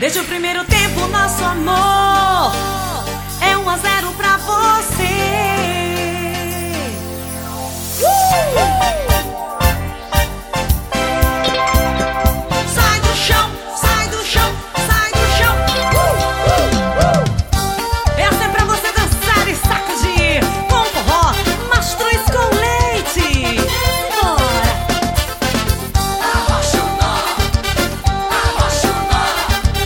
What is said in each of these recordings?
Desde o primeiro tempo, nosso amor é 1-0 pra você. Sai do chão, sai do chão, sai do chão. Essa é pra você dançar e sacudir com forró, mastruz com leite. Bora! Apaixonar, apaixonar.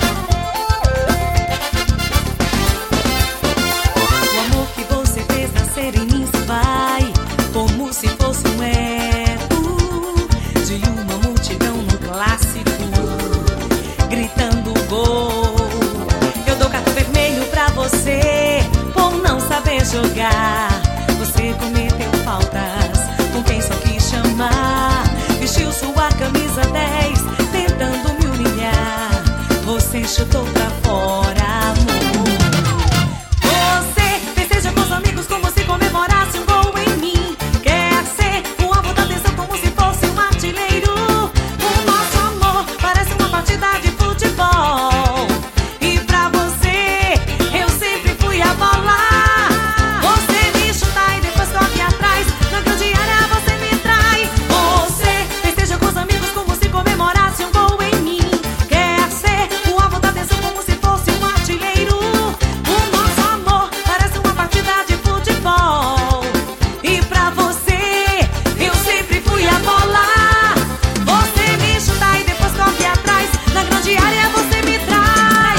O amor que você fez nascer em mim se vai, como se fosse um eco de uma multidão no clássico, gritando gol. Eu dou cartão vermelho pra você por não saber jogar. Você cometeu faltas com quem só quis chamar. Vestiu sua camisa 10 tentando me humilhar. Você chutou pra fora, amor. Você festeja com os amigos como se comemorasse um gol em mim. Quer ser o alvo da atenção como se fosse um artilheiro. O nosso amor parece uma partida de futebol. E pra você eu sempre fui a bola. Você me chuta e depois corre atrás. Na grande área você me trai. Você festeja com os amigos como se comemorasse um gol em mim. Quer ser o alvo da atenção como se fosse um artilheiro. O nosso amor parece uma partida de futebol. E pra você eu sempre fui a bola. Você me chuta e depois corre atrás. Na grande área você me trai.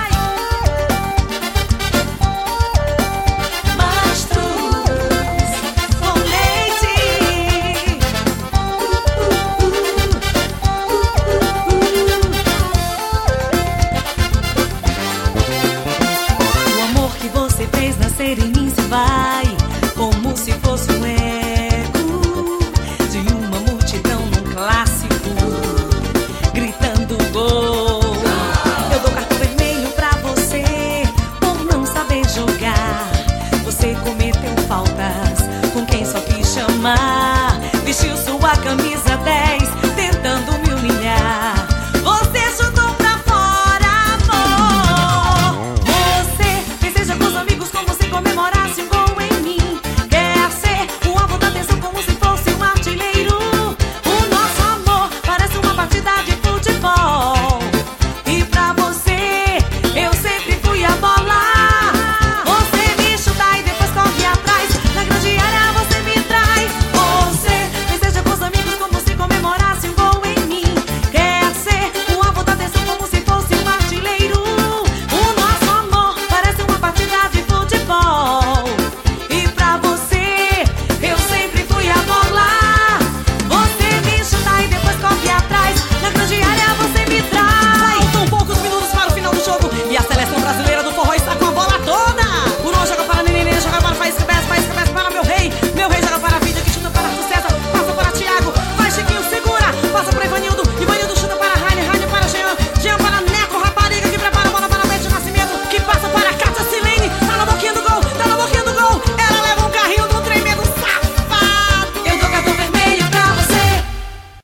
Mastruz com leite. O amor que você fez nascer em mim se vai,